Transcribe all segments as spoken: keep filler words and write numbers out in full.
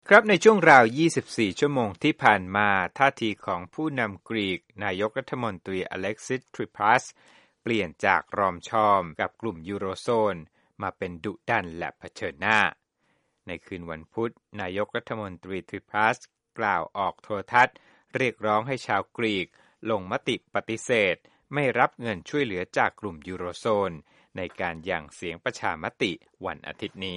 ครับในช่วงราวยี่สิบสี่ชั่วโมงที่ผ่านมาท่าทีของผู้นำกรีกนายกรัฐมนตรีอเล็กซิส ทริพัสเปลี่ยนจากรอมชอมกับกลุ่มยูโรโซนมาเป็นดุดันและเผชิญหน้าในคืนวันพุธนายกรัฐมนตรีทริพัสกล่าวออกโทรทัศน์เรียกร้องให้ชาวกรีกลงมติปฏิเสธไม่รับเงินช่วยเหลือจากกลุ่มยูโรโซนในการหยั่งเสียงประชามติวันอาทิตย์นี้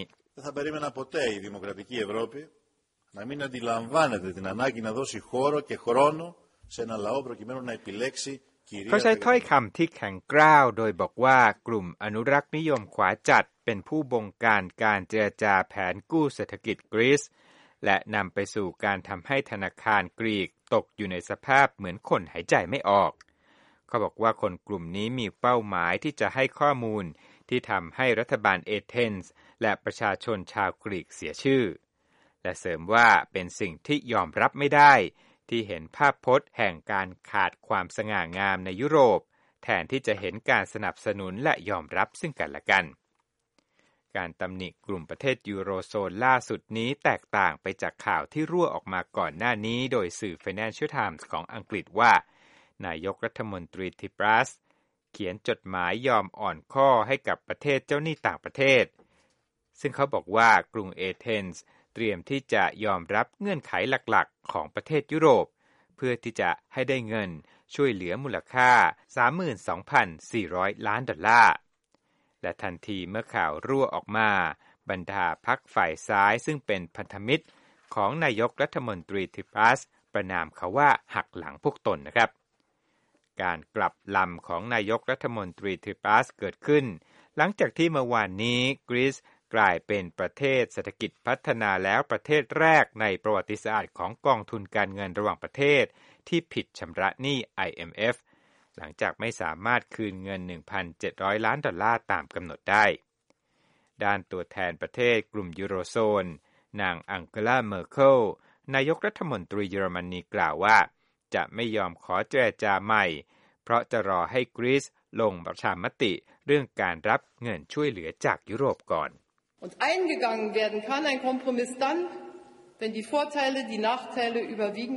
να μην αντιλαμβάνεται την ανάγκη να δώσει χώρο και χρόνο σε ένα λαό προκειμένου να επιλέξει κυρία. เขาใช้ถ้อยคำที่แข็งกร้าวโดยบอกว่ากลุ่มอนุรักษ์นิยมขวาจัดเป็นผู้บงการการเจรจาแผนกู้เศรษฐกิจกรีซและนำไปสู่การทำให้ธนาคารกรีกตกอยู่ในสภาพเหมือนคนหายใจไม่ออกเขาบอกว่าคนกลุ่มนี้มีเป้าหมายที่จะให้ข้อมูลที่ทำให้รัฐบาลเอเธนส์และประชาชนชาวกรีกเสียชื่อและเสริมว่าเป็นสิ่งที่ยอมรับไม่ได้ที่เห็นภาพพจน์แห่งการขาดความสง่างามในยุโรปแทนที่จะเห็นการสนับสนุนและยอมรับซึ่งกันและกันการตำหนิกลุ่มประเทศยูโรโซนล่าสุดนี้แตกต่างไปจากข่าวที่รั่วออกมาก่อนหน้านี้โดยสื่อ Financial Times ของอังกฤษว่านายกรัฐมนตรีทิปรัสเขียนจดหมายยอมอ่อนข้อให้กับประเทศเจ้าหนี้ต่างประเทศซึ่งเขาบอกว่ากรุงเอเธนส์เตรียมที่จะยอมรับเงื่อนไขหลักๆของประเทศยุโรปเพื่อที่จะให้ได้เงินช่วยเหลือมูลค่า สามหมื่นสองพันสี่ร้อย ล้านดอลลาร์และทันทีเมื่อข่าวรั่วออกมาบรรดาพรรคฝ่ายซ้ายซึ่งเป็นพันธมิตรของนายกรัฐมนตรีทิปัสประนามเขาว่าหักหลังพวกตนนะครับการกลับลำของนายกรัฐมนตรีทิปัสเกิดขึ้นหลังจากที่เมื่อวานนี้กรีซกลายเป็นประเทศเศรษฐกิจพัฒนาแล้วประเทศแรกในประวัติศาสตร์ของกองทุนการเงินระหว่างประเทศที่ผิดชำระหนี้ ไอ เอ็ม เอฟ หลังจากไม่สามารถคืนเงิน หนึ่งพันเจ็ดร้อย ล้านดอลลาร์ตามกำหนดได้ด้านตัวแทนประเทศกลุ่มยูโรโซนนางอังเกลา เมอร์เคิลนายกรัฐมนตรีเยอรมนีกล่าวว่าจะไม่ยอมขอเจรจาใหม่เพราะจะรอให้กรีซลงประชามติเรื่องการรับเงินช่วยเหลือจากยุโรปก่อน Und eingegangen werden kann ein Kompromiss dann, wenn die Vorteile die Nachteile überwiegen.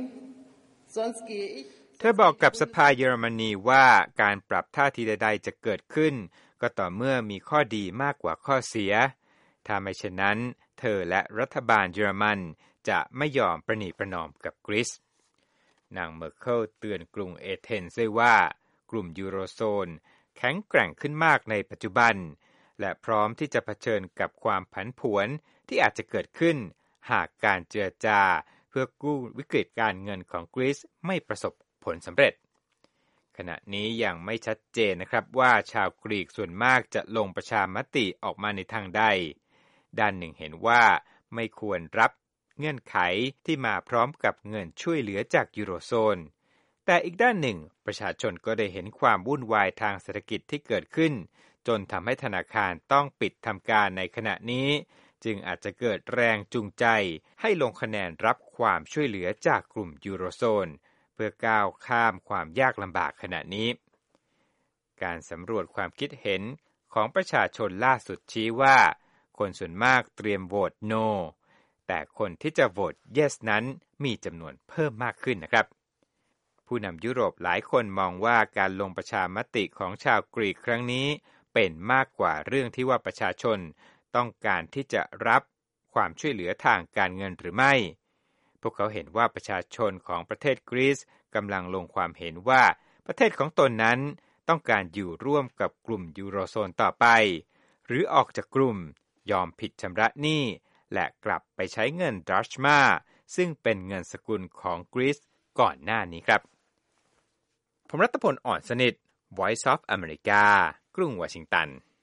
Sonst gehe ich. เธอบอกกับสภาเยอรมนีว่าการปรับท่าทีใดๆจะเกิดขึ้นก็ต่อเมื่อมีข้อดีมากกว่าข้อเสียถ้าไม่เช่นนั้นเธอและรัฐบาลเยอรมันจะไม่ยอมประนีประนอมกับกรีซนางเมอร์เคิลเตือนกรุงเอเธนส์ด้วยว่ากลุ่มยูโรโซนแข็งแกร่งขึ้นมากในปัจจุบันและพร้อมที่จะเผชิญกับความผันผวนที่อาจจะเกิดขึ้นหากการเจรจาเพื่อกู้วิกฤตการเงินของกรีซไม่ประสบผลสำเร็จขณะนี้ยังไม่ชัดเจนนะครับว่าชาวกรีกส่วนมากจะลงประชามติออกมาในทางใดด้านหนึ่งเห็นว่าไม่ควรรับเงื่อนไขที่มาพร้อมกับเงินช่วยเหลือจากยูโรโซนแต่อีกด้านหนึ่งประชาชนก็ได้เห็นความวุ่นวายทางเศรษฐกิจที่เกิดขึ้นจนทำให้ธนาคารต้องปิดทำการในขณะนี้จึงอาจจะเกิดแรงจูงใจให้ลงคะแนนรับความช่วยเหลือจากกลุ่มยูโรโซนเพื่อก้าวข้ามความยากลำบากขณะนี้การสำรวจความคิดเห็นของประชาชนล่าสุดชี้ว่าคนส่วนมากเตรียมโหวต no แต่คนที่จะโหวต yes นั้นมีจำนวนเพิ่มมากขึ้นนะครับผู้นำยุโรปหลายคนมองว่าการลงประชามติของชาวกรีกครั้งนี้เป็นมากกว่าเรื่องที่ว่าประชาชนต้องการที่จะรับความช่วยเหลือทางการเงินหรือไม่พวกเขาเห็นว่าประชาชนของประเทศกรีซกำลังลงความเห็นว่าประเทศของตนนั้นต้องการอยู่ร่วมกับกลุ่มยูโรโซนต่อไปหรือออกจากกลุ่มยอมผิดชำระหนี้และกลับไปใช้เงินดรัชมาซึ่งเป็นเงินสกุลของกรีซก่อนหน้านี้ครับผมรัตพล อ่อนสนิท Voice of America กรุงวอชิงตัน